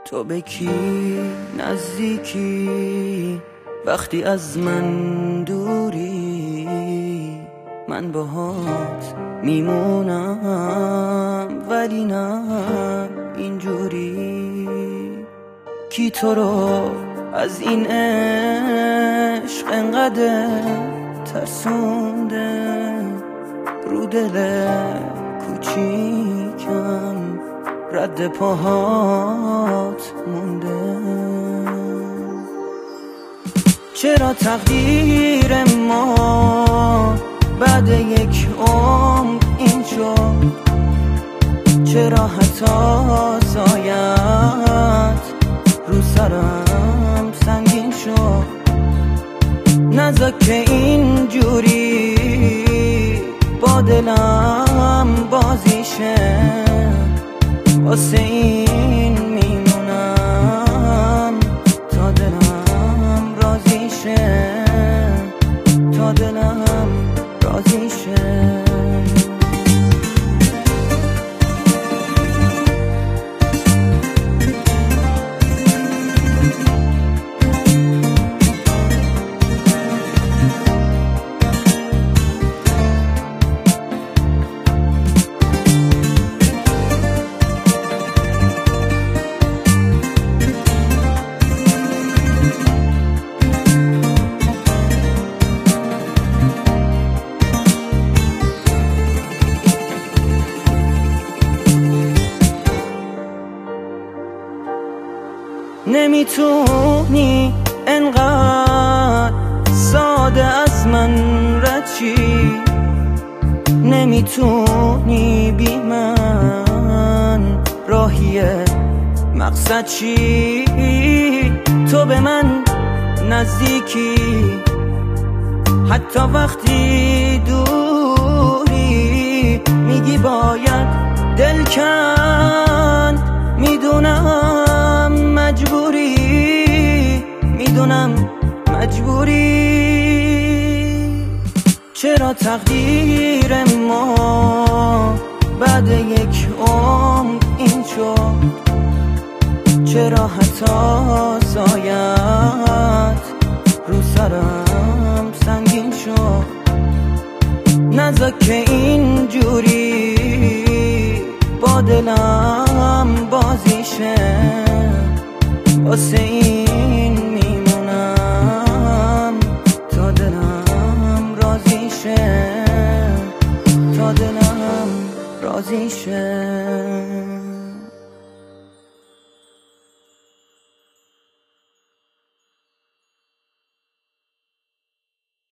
تو به کی نزدیکی وقتی از من دوری؟ من باهات میمونم ولی نه اینجوری. کی تو رو از این عشق انقدر ترسونده؟ رو دل کوچیکم رد پاهات مونده. چرا تقدیر ما بعد یک عمر این شد؟ چرا حتی سایت رو سرم سنگین شد؟ نذار که اینجوری با دلم بازی شه، واسه این میمونم تا دلم راضی شه، تا دلم راضی شه. نمیتونی انقدر ساده از من رد شی، نمیتونی بی من راهی مقصد شی. تو به من نزدیکی حتی وقتی دوری، میگی باید دل کن، میدونم مجبوری، میدونم مجبوری. چرا تقدیر ما بعد یک عمر این شد؟ چرا حتی سایت رو سرم سنگین شد؟ نذار که اینجوری با دلم بازی شه، واسه این میمونم تا دلم راضی شه، تا دلم راضی شه.